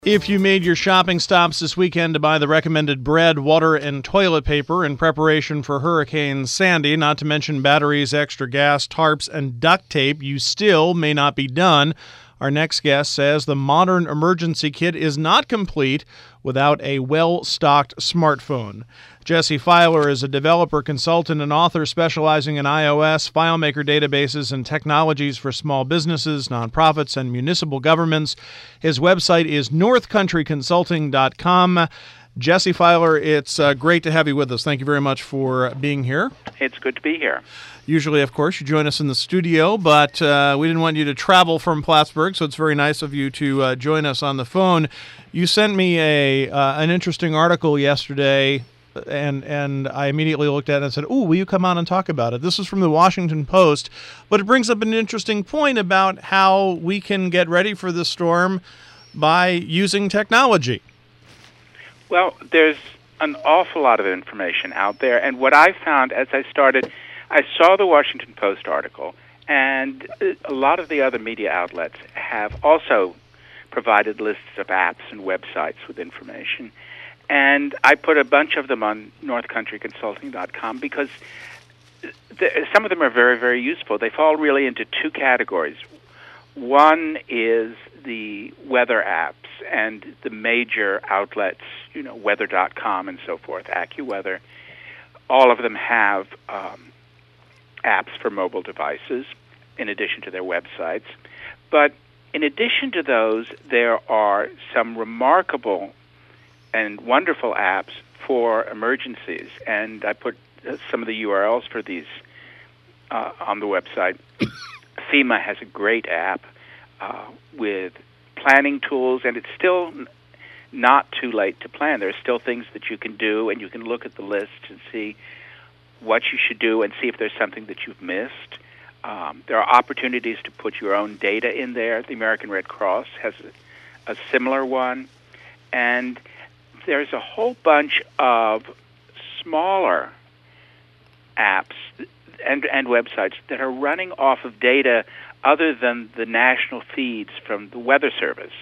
If you made your shopping stops this weekend to buy the recommended bread, water, and toilet paper in preparation for Hurricane Sandy, not to mention batteries, extra gas, tarps, and duct tape, you still may not be done. Our next guest says the modern emergency kit is not complete without a well-stocked smartphone. Jesse Filer is a developer, consultant, and author specializing in iOS, FileMaker databases, and technologies for small businesses, nonprofits, and municipal governments. His website is northcountryconsulting.com. Jesse Filer, it's great to have you with us. Thank you very much for being here. It's good to be here. Usually, of course, you join us in the studio, but we didn't want you to travel from Plattsburgh, so it's very nice of you to join us on the phone. You sent me an interesting article yesterday, and I immediately looked at it and said, "Ooh, will you come on and talk about it?" This is from the Washington Post, but it brings up an interesting point about how we can get ready for the storm by using technology. Well, there's an awful lot of information out there, and what I found as I saw the Washington Post article, and a lot of the other media outlets have also provided lists of apps and websites with information. And I put a bunch of them on northcountryconsulting.com because some of them are very, very useful. They fall really into two categories. One is the weather apps and the major outlets, weather.com and so forth, AccuWeather. All of them have apps for mobile devices in addition to their websites. But in addition to those, there are some remarkable and wonderful apps for emergencies. And I put some of the URLs for these on the website. FEMA has a great app with planning tools, and it's still not too late to plan. There are still things that you can do, and you can look at the list and see what you should do and see if there's something that you've missed. There are opportunities to put your own data in there. The American Red Cross has a similar one. And there's a whole bunch of smaller apps and websites that are running off of data other than the national feeds from the Weather Service.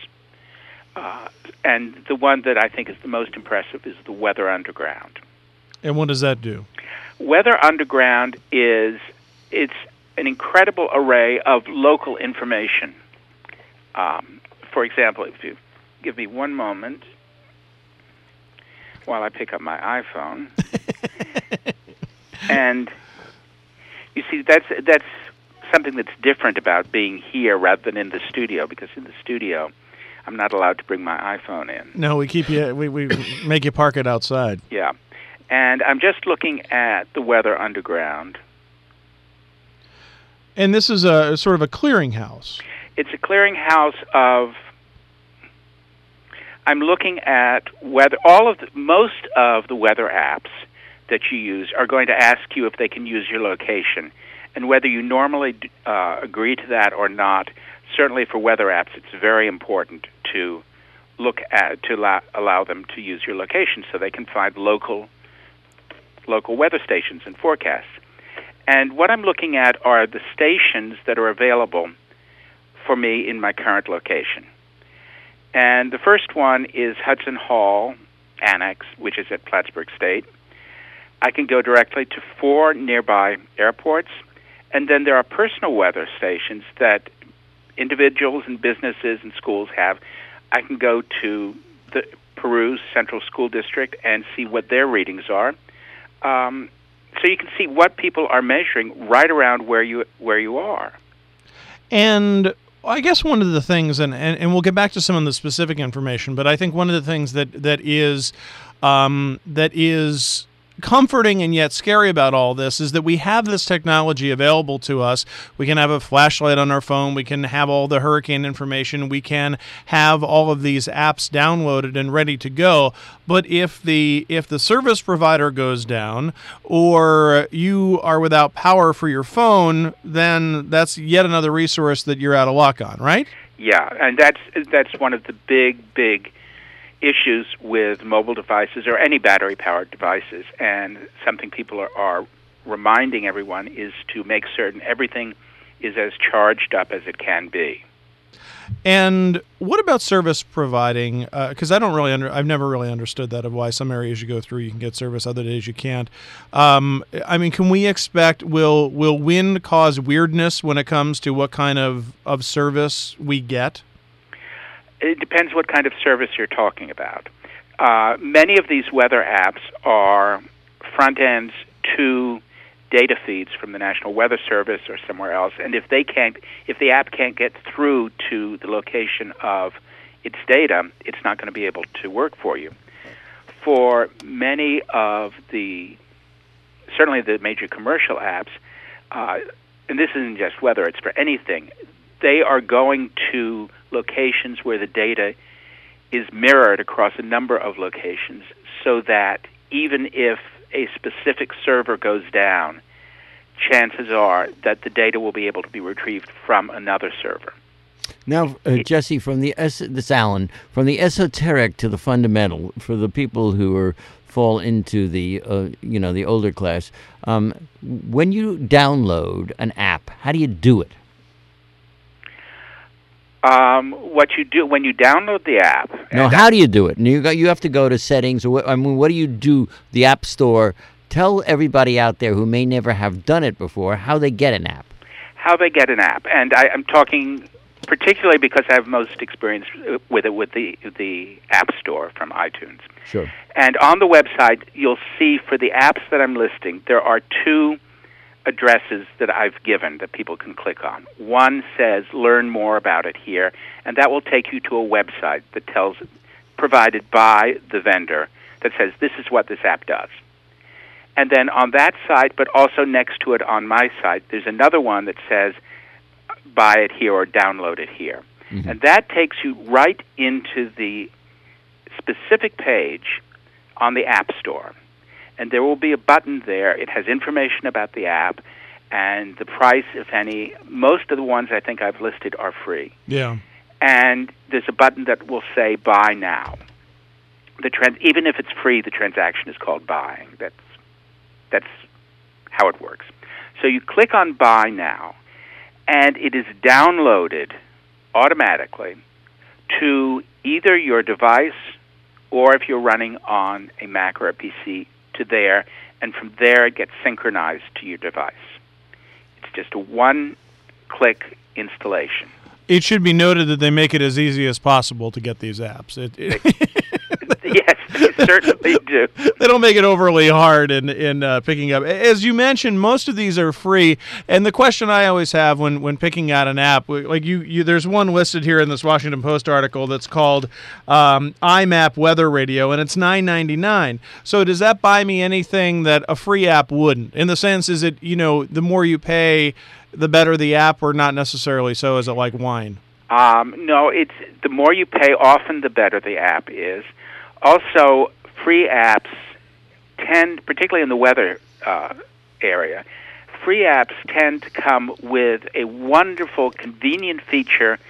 And the one that I think is the most impressive is the Weather Underground. And what does that do? Weather Underground it's an incredible array of local information. For example, if you give me one moment while I pick up my iPhone, and you see that's something that's different about being here rather than in the studio, because in the studio I'm not allowed to bring my iPhone in. No, we make you park it outside. Yeah. And I'm just looking at the Weather Underground. And this is a sort of a clearinghouse. It's a clearinghouse of. I'm looking at most of the weather apps that you use are going to ask you if they can use your location, and whether you normally agree to that or not. Certainly, for weather apps, it's very important to look at allow them to use your location so they can find local weather stations and forecasts. And what I'm looking at are the stations that are available for me in my current location. And the first one is Hudson Hall Annex, which is at Plattsburgh State. I can go directly to 4 nearby airports, and then there are personal weather stations that individuals and businesses and schools have. I can go to the Peru Central School District and see what their readings are. So you can see what people are measuring right around where you are. And I guess one of the things, and we'll get back to some of the specific information, but I think one of the things that is comforting and yet scary about all this is that we have this technology available to us. We can have a flashlight on our phone. We can have all the hurricane information. We can have all of these apps downloaded and ready to go. But if the service provider goes down or you are without power for your phone, then that's yet another resource that you're out of luck on, right? Yeah, and that's one of the big issues with mobile devices or any battery-powered devices, and something people are reminding everyone is to make certain everything is as charged up as it can be. And what about service providing? Because I've never really understood that, of why some areas you go through you can get service, other days you can't. I mean, can we expect, will wind cause weirdness when it comes to what kind of service we get? It depends what kind of service you're talking about. Many of these weather apps are front ends to data feeds from the National Weather Service or somewhere else, and if the app can't get through to the location of its data, it's not going to be able to work for you. For many of certainly the major commercial apps, and this isn't just weather, it's for anything, they are going to locations where the data is mirrored across a number of locations, so that even if a specific server goes down, chances are that the data will be able to be retrieved from another server. Now, Jesse, this is Alan, from the esoteric to the fundamental, for the people who fall into the the older class, when you download an app, how do you do it? What you do when you download the app? No, how do you do it? And you have to go to settings. Or what do you do? The App Store. Tell everybody out there who may never have done it before how they get an app. How they get an app, and I'm talking particularly because I have most experience with it with the App Store from iTunes. Sure. And on the website, you'll see for the apps that I'm listing, there are two addresses that I've given that people can click on. One says learn more about it here, and that will take you to a website that provided by the vendor, that says this is what this app does. And then on that site, but also next to it on my site, there's another one that says buy it here or download it here. Mm-hmm. And that takes you right into the specific page on the App Store. And there will be a button there. It has information about the app and the price, if any. Most of the ones I think I've listed are free. Yeah. And there's a button that will say buy now. Even if it's free, the transaction is called buying. That's how it works. So you click on buy now, and it is downloaded automatically to either your device, or if you're running on a Mac or a PC, to there, and from there it gets synchronized to your device. It's just a one-click installation. It should be noted that they make it as easy as possible to get these apps. Yes, they certainly do. They don't make it overly hard in picking up. As you mentioned, most of these are free. And the question I always have when picking out an app, like there's one listed here in this Washington Post article that's called IMAP Weather Radio, and it's $9.99. So does that buy me anything that a free app wouldn't? In the sense, is it, the more you pay, the better the app, or not necessarily so? Is it like wine? No, it's the more you pay, often the better the app is. Also, free apps tend, particularly in the weather area, free apps tend to come with a wonderful, convenient feature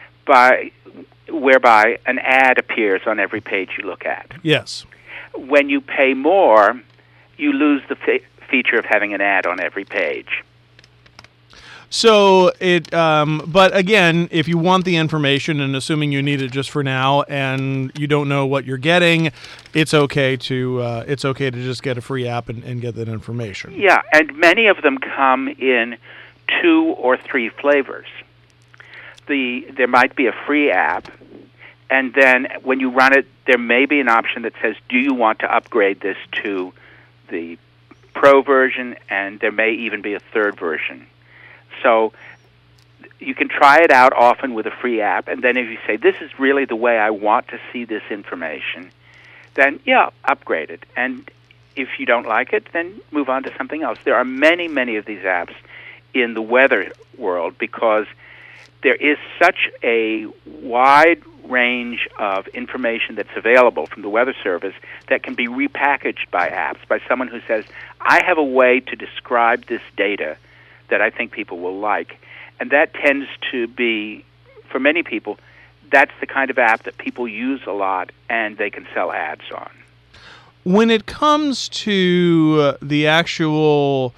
whereby an ad appears on every page you look at. Yes. When you pay more, you lose the feature of having an ad on every page. So but again, if you want the information, and assuming you need it just for now, and you don't know what you're getting, it's okay to just get a free app and get that information. Yeah, and many of them come in 2 or 3 flavors. There might be a free app, and then when you run it, there may be an option that says, do you want to upgrade this to the Pro version, and there may even be a third version. So you can try it out often with a free app, and then if you say, this is really the way I want to see this information, then, upgrade it. And if you don't like it, then move on to something else. There are many, many of these apps in the weather world because there is such a wide range of information that's available from the Weather Service that can be repackaged by apps, by someone who says, I have a way to describe this data that I think people will like. And that tends to be, for many people, that's the kind of app that people use a lot and they can sell ads on. When it comes to the actual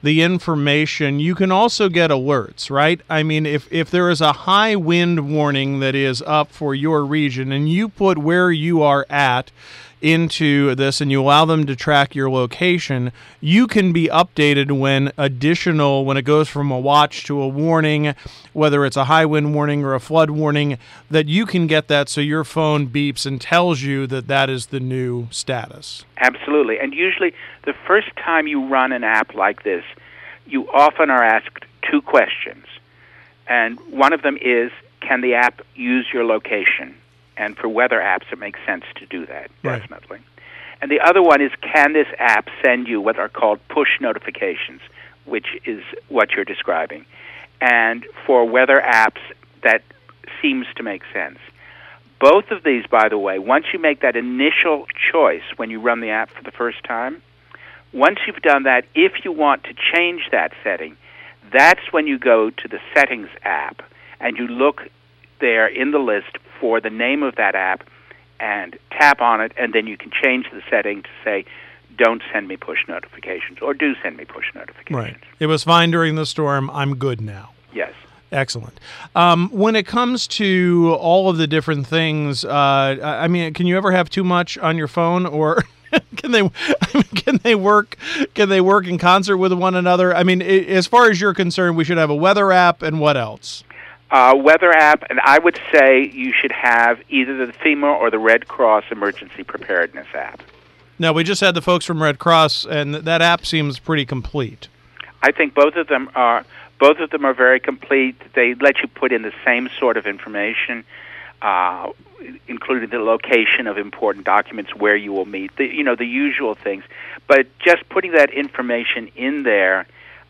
the information, you can also get alerts, right? I mean, if there is a high wind warning that is up for your region and you put where you are at into this and you allow them to track your location, you can be updated when it goes from a watch to a warning, whether it's a high wind warning or a flood warning, that you can get that so your phone beeps and tells you that that is the new status. Absolutely. And usually the first time you run an app like this, you often are asked two questions. And one of them is, can the app use your location? And for weather apps, it makes sense to do that, definitely. Right. And the other one is, can this app send you what are called push notifications, which is what you're describing. And for weather apps, that seems to make sense. Both of these, by the way, once you make that initial choice when you run the app for the first time, once you've done that, if you want to change that setting, that's when you go to the Settings app and you look there in the list for the name of that app and tap on it, and then you can change the setting to say, don't send me push notifications, or do send me push notifications. Right. It was fine during the storm. I'm good now. Yes. Excellent. When it comes to all of the different things, I mean, can you ever have too much on your phone, or can they work in concert with one another? I mean, as far as you're concerned, we should have a weather app, and what else? Weather app, and I would say you should have either the FEMA or the Red Cross Emergency Preparedness app. Now, we just had the folks from Red Cross, and that app seems pretty complete. I think both of them are very complete. They let you put in the same sort of information, including the location of important documents, where you will meet, the usual things. But just putting that information in there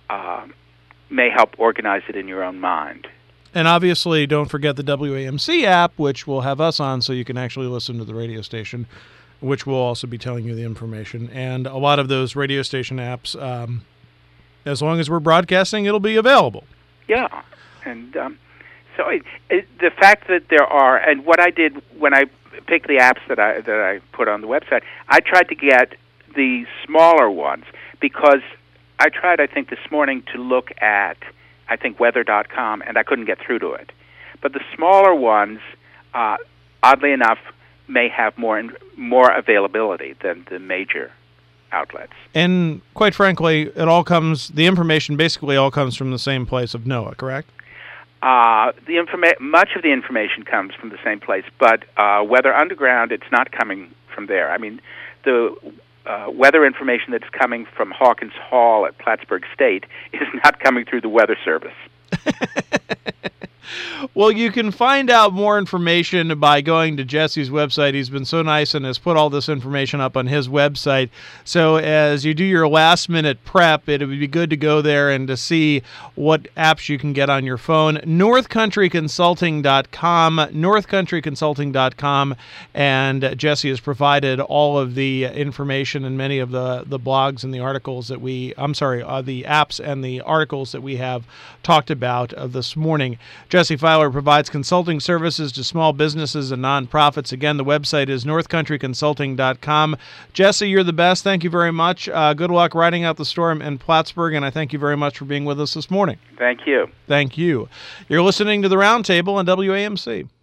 may help organize it in your own mind. And obviously, don't forget the WAMC app, which will have us on so you can actually listen to the radio station, which will also be telling you the information. And a lot of those radio station apps, as long as we're broadcasting, it'll be available. Yeah. And so the fact that there are, and what I did when I picked the apps that I put on the website, I tried to get the smaller ones, because I tried, I think, this morning to look at, I think, weather.com, and I couldn't get through to it. But the smaller ones, oddly enough, may have more availability than the major outlets. And quite frankly, the information basically all comes from the same place of NOAA, correct? Much of the information comes from the same place, but Weather Underground, it's not coming from there. I mean, the weather information that's coming from Hawkins Hall at Plattsburgh State is not coming through the Weather Service. Well, you can find out more information by going to Jesse's website. He's been so nice and has put all this information up on his website. So as you do your last-minute prep, it would be good to go there and to see what apps you can get on your phone. NorthCountryConsulting.com, and Jesse has provided all of the information and many of the blogs and the articles that the apps and the articles that we have talked about this morning. Jesse Filer provides consulting services to small businesses and nonprofits. Again, the website is northcountryconsulting.com. Jesse, you're the best. Thank you very much. Good luck riding out the storm in Plattsburgh, and I thank you very much for being with us this morning. Thank you. Thank you. You're listening to The Roundtable on WAMC.